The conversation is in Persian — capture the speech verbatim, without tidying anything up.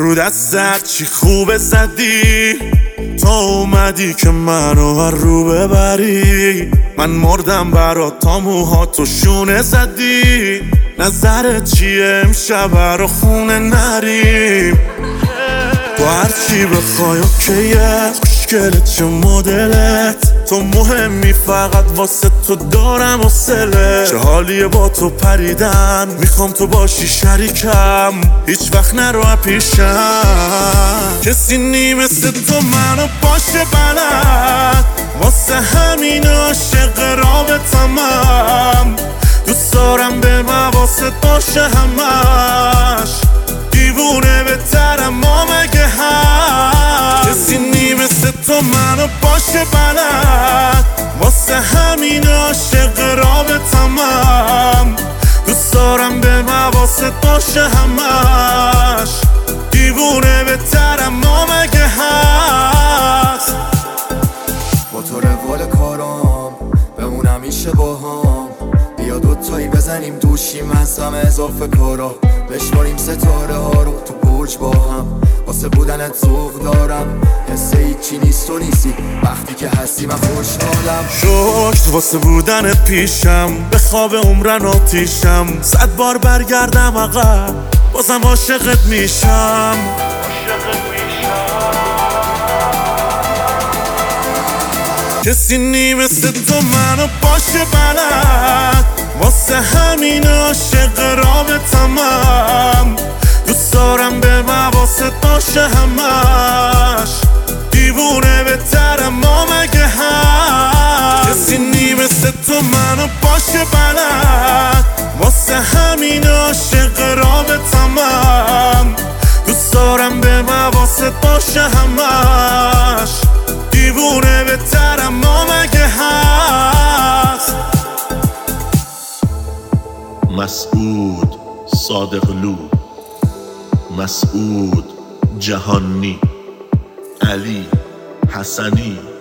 رو دستت چی خوبه زدی، تا اومدی که منو هر رو ببری. من مردم برات تا موهاتو شونه زدی. نظرت چیه امشب رو خونه نریم؟ تو هرچی بخوای اوکیه، خوشگله چه مدلت، تو مهمی فقط واسه تو دارم حوصله. چه حالیه با تو پریدن، میخوام تو باشی شریکم، هیچ وقت نرو پیشم. کسی نی مثل تو منو باشه بلد، واسه همین عاشق رابطمم. دوست دارم به مواست باشه همش، دیوونه بهترم ما مگه هست. کسی نی مثل تو منو باشه بلد، واسه همین عاشق رابطمم. دوست دارم به مواست باشه همش، دیوونه بهترم ما مگه هست. با تو روال کارام بمونم میشه با هم، بیا دوتایی بزنیم دوشیم از همه اضافه کارا، بشماریم ستاره ها رو تو برج با هم. واسه بودنت ذوق دارم، حس هیچی نیست و نیستی، وقتی که هستی من خوشحالم. شکر واسه بودنت پیشم، به خواب عمرن آتیشم. صد بار برگردم عقب بازم عاشقت میشم. کسی نی مثل تو منو باشه بلد، واسه همین عاشق رابطمم. دوست دارم به مواست باشه همش، دیوونه بهترم ما مگه هست. کسی نی مثل تو منو باشه بلد، واسه همین عاشق رابطمم. دوست دارم به مواست باشه همش، دیوونه بهترم ما مگه هست. مسعود صادقلو، مسعود جهانی، علی حسنی.